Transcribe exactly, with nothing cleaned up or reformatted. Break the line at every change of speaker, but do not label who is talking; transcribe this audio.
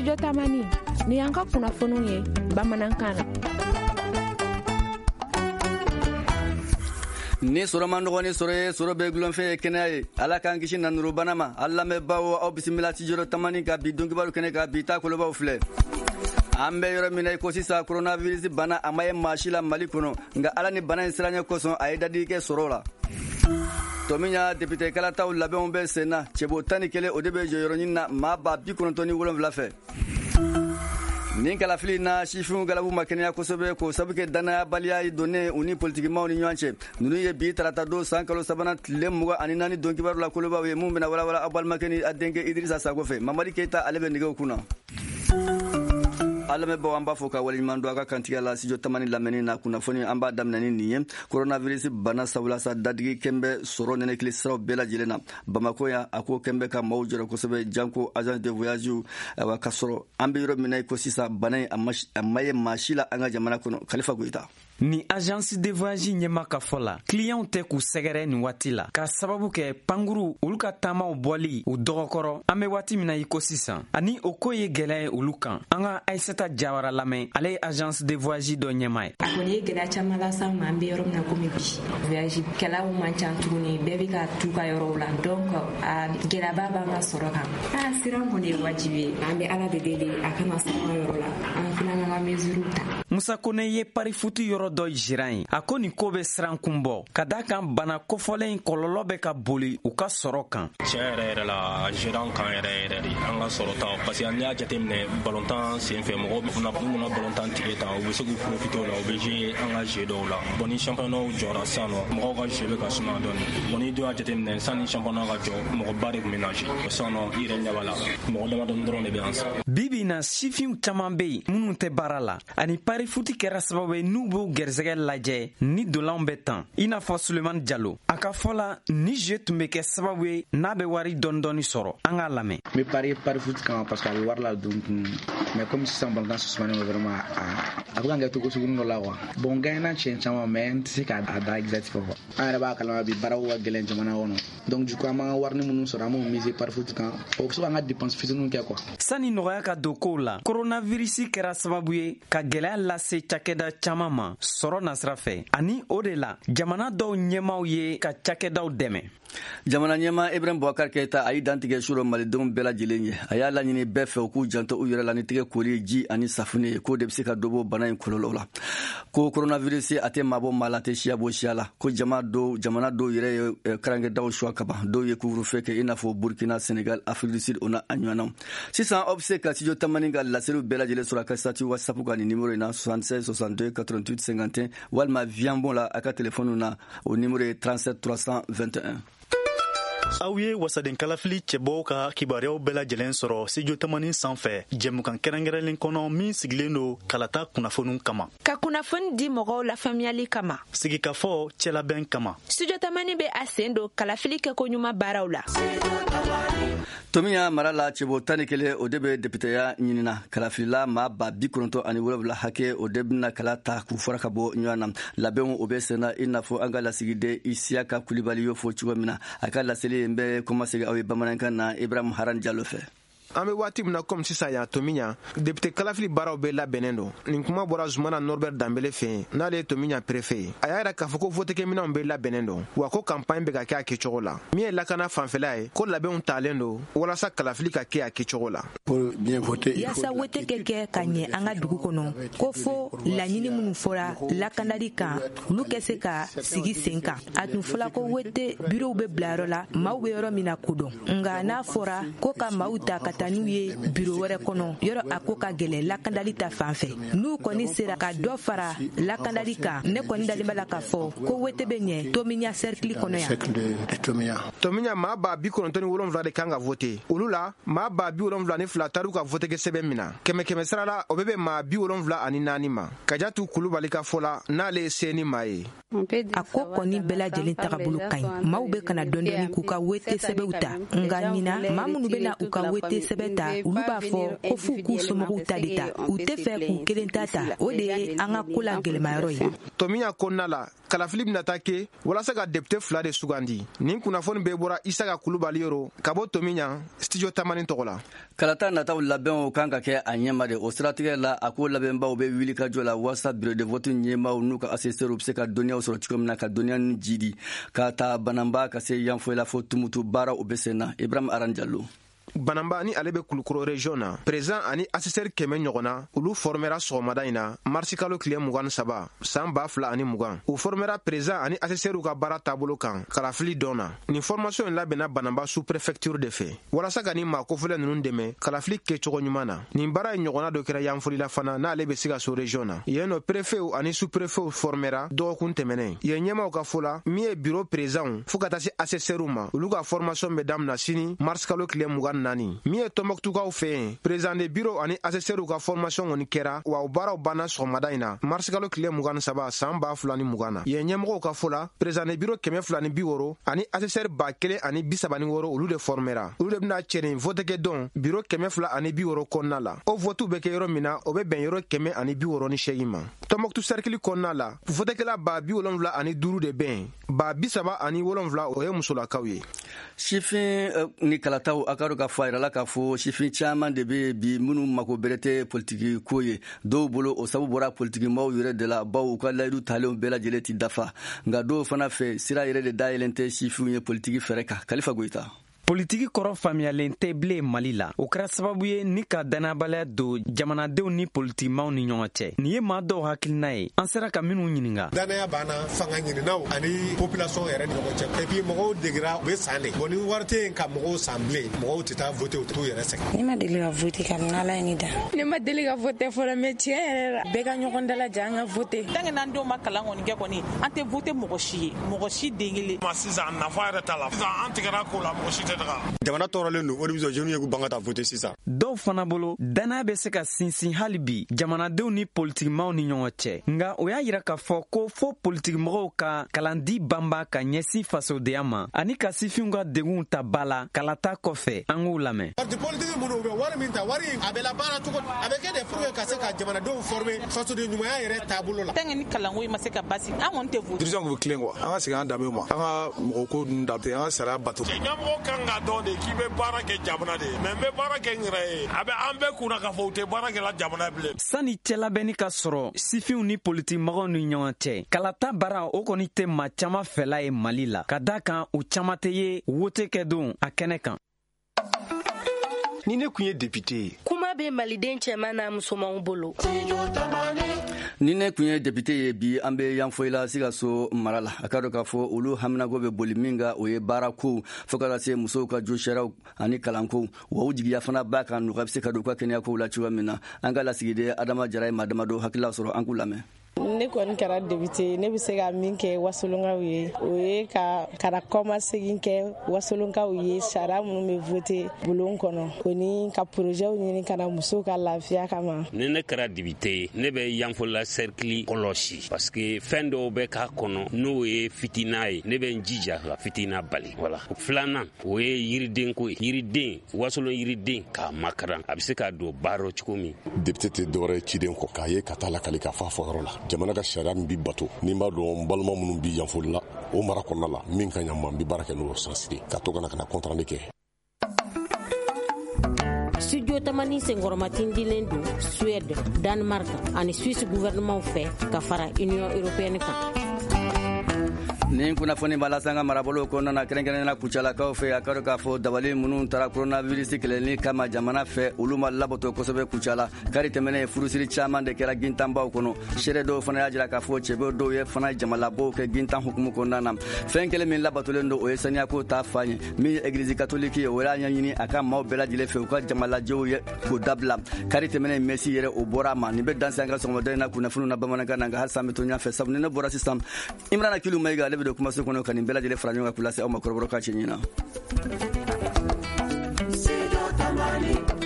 Studio Tamani ni yanka kunnafoniw ye bamanankan na.
Ni soro mandogoni soro soro be glonfe kenaye ala kan kishi nanuru banama alla me bawo au bismillah ti joro Tamani ka bi dongi baru kene ka bi ta ko lo fle ambe yoro minay ko sisa coronavirus bana amaye mashila mali kono nga ala ni bana insiranya ko son ay dadi ke soro la Tominya député kala taw labe on be sena chebo tani kele o debe joro nyina ma ba bi kono toni wolon vla fe nin kala fili na shifun galabu makenya kosobe ko sabuke dana baliya donné uni politiquement uni nyance nunu ye bi tarata do sankalo sabana lemuga aninani donki baru la koloba we mumbe na wala wala abal makeni adenke Idrissa Sagofe Mamadi Keita alebe nigo kuna alame bo amba foka wali mando aka kantiga la Studio Tamani lameni na kuna foni amba damnani niye coronavirus bana sabula sa dadigi kembe soro nene klisra bela jilena Bamako ya ako kembe ka mawjoro kosobe janko agent de voyage wa kasoro ambe yoro minay ko sisa bana amaye mashila anga jamana kono Khalifa Goita
ni agence de voyage nyema ka fola client te ku segere ni watila ka sababu ke panguru uluka tama oboli u dogokoro ame wati mina ecosystem ani okoye gele ulukan anga Aisata Jawara lame ale agence de voyage do nyema
akoni gele chamala sa mambe yoro na komi bi voyage kala o manchantuni bebi ka tuka yoro la donc a gela baba ma soroka a siran ko ne wajibi ambe ala de dele akama soroka yoro la an fina na mezuruta
Musa Kone ye pari futu yoro do jiran a ko ni ko be sran kunbɔ ka da kan bana kofɔlen kɔlɔlɔ bɛ ka boli u ka sɔrɔ kan
tiɲɛ yɛrɛ yɛrɛ la jiran kan yɛrɛ yɛrɛ de an ka sɔrɔ ta parce que n'i y'a jateminɛ balontan senfɛ mɔgɔw bɛ fana n'u mana balontan tigɛ ta u bɛ se k'u profiter o la u bɛ jouer an ka jeu dɔw la bon ni championnat jɔra sisan nɔ mɔgɔw ka jeu bɛ ka suma dɔɔni bon ni dun y'a jateminɛ san ni championnat ka jɔ mɔgɔba de tun bɛ na jouer sisan nɔ i yɛrɛ ɲɛ b'a la mɔgɔ damadɔni dɔrɔn de bɛ an sa
bibi na sifinw caman bɛ yen minnu tɛ baara la ani pari futi kɛra sababu ye n'u b'u gɛrɛsɛgɛ lajɛ ni dolanw bɛ tan i n'a fɔ Sulemani Jalo a ka fɔ la ni jeu tun bɛ kɛ sababu ye n'a bɛ wari dɔɔni dɔɔni sɔrɔ an k'a lamɛn.
n bɛ pari pari foot kan parce que a bɛ wari la don kun mais comme sisan balontan suspendé vraiment a bɛ ka kɛ cogo sugu dɔ la quoi bon gagne na tiɲɛ caman mais n tɛ se k'a da exact fɔ quoi an yɛrɛ b'a kalama bi baaraw ka gɛlɛn jamana kɔnɔ donc du coup an b'an ka wari minnu sɔrɔ an b'o miser pari foot kan o bɛ se k'an ka dépense fitininw kɛ quoi.
Sani nɔgɔya ka don kow la coronavirus kɛra sababu ye ka gɛlɛya lase cakɛda caman ma sɔrɔ nasira fɛ ani o de la jamana dɔw ɲɛmaw ye ka cakɛdaw dɛmɛ.
Jamana ɲɛma Ibrahim Boubacar Keita a y'i dantigɛ suro malidenw bɛɛ lajɛlen ye a y'a laɲini bɛɛ fɛ u k'u janto u yɛrɛ la ni tigɛ koli ji ani safunɛ ye k'o de bɛ se ka dɔ bɔ bana in kɔlɔlɔ la ko coronavirus a tɛ maabɔ maa la a tɛ siya bɔ siya la ko jama dɔw jamana dɔw yɛrɛ ye karankɛdaw suwa ka ban dɔw ye couvre-feu kɛ i n'a fɔ Burkina Sénégal Afrique du Sud o n'a ɲɔgɔnnaw sisan aw bɛ se ka Studio Tamani ka laseliw bɛɛ lajɛlen sɔrɔ a ka sati WhatsApp kan nin numéro in na soixante-seize soixante-deux quatre-vingt-huit cinquante et un walima vianbon la a ka téléphone na o numéro ye trente-sept trois cent vingt et un.
Aw ye wasaden kalafili cɛbɔw ka kibaruyaw bɛɛ lajɛlen sɔrɔ Studio Tamani sanfɛ jɛmukan kɛrɛnkɛrɛnlen kɔnɔ min sigilen don kalata kunnafoniw kama
ka kunnafoni di mɔgɔw la faamuyali kama
sigikafɔ cɛlabɛn kama
Studio Tamani bɛ a sen don kalafili kɛkoɲuman baaraw la
Tomiya mara la cɛbo tan ni kelen o de bɛ députéya ɲinina kalafilila maa ba bi kɔnɔntɔn ani wolonwula hakɛ o de bɛna kala ta k'u fara ka bɔ ɲɔgɔn na labɛnw o bɛ senna i n'a fɔ an ka lasigiden Isiyaka Kulibali y'o fɔ cogo min na a ka laseli n bɛ kɔmasegin aw ye bamanankan na Ibrahim Haran Jalo fɛ
an bɛ waati min na comme sisan yan Tomiya député kalafili baaraw bɛ labɛnnen don nin kuma bɔra Zumana Norbert Dambele fɛ yen n'ale ye Tomiya préfet ye a y'a yɛrɛ k'a fɔ ko votekɛminɛnw bɛ labɛnnen don wa ko campagne bɛ ka kɛ a kɛcogo la min ye lakana fanfɛla ye ko labɛnw talen don walasa kalafili ka kɛ a kɛcogo la
yaasa wote kɛ kɛ ka ɲɛ an ka dugu kɔnɔ ko fo laɲini minnu fɔra lakanali kan olu kɛ se ka sigi sen kan a tun fɔla ko wote bureau bɛ bila yɔrɔ la maaw bɛ yɔrɔ min na kodɔn nka n'a fɔra ko ka maaw ta ka taa n'u ye bureau wɛrɛ kɔnɔ yɔrɔ a ko ka gɛlɛ lakandali ta fan fɛ n'u kɔni sera ka dɔ fara lakandali kan ne kɔni dalen b'a la k'a fɔ ko wote bɛ ɲɛ Tomiya cercle kɔnɔ yan
Tomiya maa ba bi kɔnɔntɔn ni wolonwula de kan ka vote olu la maa ba bi wolonwula ni fila taar'u ka votekɛ sɛbɛn min na kɛmɛ kɛmɛ sara la o bɛ bɛn maa bi wolonwula ani naani ma Kajatu Kulubali ka fɔ la n'ale ye se ni maa ye
a ko kɔni bɛɛ lajɛlen tagabolo ka ɲi maaw bɛ kana dɔɔni dɔɔni k'u ka wote sɛbɛnw ta nka ɲina maa minnu bɛ na u ka wote sɛbɛn sɛbɛ ta olu b'a fɔ ko f'u k'u somɔgɔw ta de ta u tɛ fɛ k'u kelen ta ta o de ye an ka ko la gwɛlɛmayɔrɔ ye.
Tomiɲa kɔnɔna la kalafili bɛna taa kɛ walasa ka député fila de sugandi. Nin kunnafoni bɛɛ bɔra Isaka Kulubali yɔrɔ ka bɔ Tomiɲa studio Tamani tɔgɔ la.
Kalata nataw labɛnw kan ka kɛ a ɲɛma de o siratigɛ la a ko labɛnbaw bɛ wuli ka jɔ la walasa bureau de vote ɲɛmaw n'u ka assesseurs bɛ se ka dɔnniyaw sɔrɔ cogo min na ka dɔnniya ni jidi ka taa bananba ka se yanfoyila fo tumutu baara o bɛ sen na Ibrahim Aranjalo.
Banamba ni ale be Kulukoro region na président ani assesseur kɛmɛ ɲɔgɔnna olu formera sɔgɔmada in na marsi kalo tile mugan ni saba san ba fila ani mugan u formera président ani assesseur ka baara taabolo kan kalafili dɔn na ni formation in labɛnna Banamba sous préfecture de fɛ walasa ka ni maa kofɔlɛ ninnu dɛmɛ kalafili kɛcogo ɲuman na nin baara ye ɲɔgɔnna dɔ kɛra yanfolila fana n'ale be Sikaso region na yen nɔ préfet ani sous préfet formera dɔgɔkun tɛmɛnɛ yen ɲɛmaw ka fɔ la min ye bureau président fo ka taa se assesseur ma olu ka formation bɛ damina sini marsi kalo tile mugan nani min ye Tɔnbɔkutukaw fɛ yen président de bureau ani assesseur ka formation kɔni kɛra wa u baaraw banna sɔgɔmada in na marsi kalo tile mugan ni saba san ba fila ni mugan na yen ɲɛmɔgɔw ka fɔ la président de bureau kɛmɛ fila ni bi wɔɔrɔ ani assesseur ba kelen ani bi saba ni wɔɔrɔ olu de formera olu de bɛna cɛ nin vote kɛ dɔn bureau kɛmɛ fila ani bi wɔɔrɔ kɔnɔna la o vote bɛ kɛ yɔrɔ min na o bɛ bɛn yɔrɔ kɛmɛ ani bi wɔɔrɔ ni seegin ma Tɔnbɔkutu cercle kɔnɔna la votekɛla ba bi wolonwula ani duuru de bɛn ba bi saba ani wolonwula o ye musolakaw ye.
Sifin ni kalataw a ka dɔn k'a fɔ a yirala k'a fɔ sifin caman de bɛ bi minnu mako bɛrɛ tɛ politiki ko ye dɔw bolo o sabu bɔra politiki maaw yɛrɛ de la baw u ka layidu talenw bɛɛ lajɛlen ti dafa nka dɔw fana fɛ sira yɛrɛ de dayɛlɛn tɛ sifinw ye politiki fɛrɛ kan Kalifa Goyita.
Politiki kɔrɔ faamuyalen tɛ bilen Mali la o kɛra sababu ye ni ka danabaliya don jamanadenw ni politikimaw ni ɲɔgɔn cɛ nin ye maa dɔw hakilina ye an sera ka minnu ɲininka.
Danaya banna fanga ɲininaw ani population yɛrɛ ni ɲɔgɔn cɛ et puis mɔgɔw degera u bɛ san de bon ni wari tɛ yen ka mɔgɔw san bilen mɔgɔw tɛ taa voter u t'u yɛrɛ sɛgɛn.
Ne ma deli ka voter ka n'Ala ye ne da. Ne ma deli ka voter fɔlɔ mais tiɲɛ yɛrɛ la bɛɛ ka ɲɔgɔn dalajɛ an ka voter.
Tant que n'an denw ma kalan kɔni kɛ kɔni an tɛ voter mɔgɔ si ye mɔgɔ si den kelen.
Ma sisan nafa yɛrɛ t'a la sisan an tigɛra ko la mɔgɔ si tɛ taga.
Jamana tɔɔrɔlen don o de bɛ sɔn jeunes ye k'u ban ka taa voter sisan.
Dɔw fana bolo danaya bɛ se ka sinsin hali bi jamanadenw ni politikimaw ni ɲɔgɔn cɛ nka o y'a yira k'a fɔ ko fo politikimɔgɔw ka kalandi banba ka ɲɛsin fasodenya ma ani ka sifinw ka degun ta ba la kalata kɔfɛ an k'u lamɛn.
Parti politique minnu bɛ wari min ta wari a bɛ labaara cogo a bɛ kɛ de pour que ka se ka jamanadenw former fasoden ɲumanya yɛrɛ taabolo la.
Tant que ni kalanko in ma se ka basi an kɔni tɛ voter.
Dirigeants bɛ tilen quoi an ka segin an danbew ma an ka mɔgɔ ko ninnu dabila an ka sariya bato. Ɲɛmɔgɔ kan ka dɔn de k'i bɛ baara kɛ jamana de mais n bɛ baara kɛ n yɛrɛ ye a bɛ an bɛɛ kunna k'a fɔ u tɛ baara kɛla jamana bilen.
Sani cɛlabɛnni ka sɔrɔ sifinw ni politikimɔgɔw ni ɲɔgɔn cɛ kalata baara o kɔni tɛ maa caman fɛla ye Mali la ka da kan u caman tɛ ye wote kɛ don a kɛnɛ kan.
Ni ne kun ye député ye
kuma bɛ maliden cɛman n'a musomanw bolo.
Ni ne kun ye député ye bi an bɛ yanfoyila Sikaso mara la a ka dɔn k'a fɔ olu haminago bɛ boli min kan o ye baara ko fo ka se musow ka jo sariyaw ani kalanko wa u jigiya fana b'a kan nɔgɔya bɛ se ka don u ka kɛnɛyakow la cogoya min na an ka lasigiden Adama Jara ye maa damadɔ hakilila sɔrɔ an k'u lamɛn.
Ne kɔni kɛra député ne bɛ se ka min kɛ wasolonkaw ye o ye ka kana kɔma segin kɛ wasolonkaw ye sariya minnu bɛ voter bulon kɔnɔ o ni ka projets ɲini ka na musow ka lafiya kama.
Ni ne kɛra député ye ne bɛ yanfola cercle kɔlɔsi parce que fɛn dɔw bɛ k'a kɔnɔ n'o ye fitina ye ne bɛ n jija ka fitina bali voilà. Filanan o ye yiriden ko ye yiriden wasolon yiriden k'a makaran a bɛ se ka don baara cogo min.
Député tɛ dɔwɛrɛ ye ciden kɔ k'a ye ka taa lakali ka fa fɔ yɔrɔ la. Jamana ka sariya min bi bato ni b'a dɔn balima minnu bi yanfoli la o mara kɔnɔna la min ka ɲama n bi baara kɛ n'o sansiri ka to kana kana contrat kɛ.
Studio Tamani senkɔrɔmatin dilen don Suède, Danemark ani Suisse gouvernement fɛ ka fara Union européenne kan.
Nin kunnafoni b'a la sanga marabolo kɔnɔna na kɛrɛnkɛrɛnnena kucalakaw fɛ a ka dɔn k'a fɔ dabali minnu taara coronavirus kɛlɛli kama jamana fɛ olu ma labato kosɛbɛ kucala kari tɛmɛnen furusiri caman de kɛra gintanbaw kɔnɔ seere dɔw fana y'a jira k'a fɔ cɛbɛ dɔw ye fana jamalabaw kɛ gintan hukumu kɔnɔna na fɛn kelen min labatolen don o ye saniyako ta fa ye min ye église catholique ye o y'a ɲɛɲini a ka maaw bɛɛ lajɛlen fɛ u ka jamalajɛw ye k'o dabila kari tɛmɛnen Messi yɛrɛ o bɔra a ma nin bɛ danse an ka sɔgɔmada in na kunnafoni na bamanankan na nka hali san bɛ to ɲɔgɔn fɛ sabu ni ne bɔra sisan Imrana Kilu Mayiga ale bɛ don kumaso kɔnɔ ka nin bɛɛ lajɛlen fara ɲɔgɔn kan k'u lase aw ma kɔrɔbɔrɔ k'a cɛ ɲina.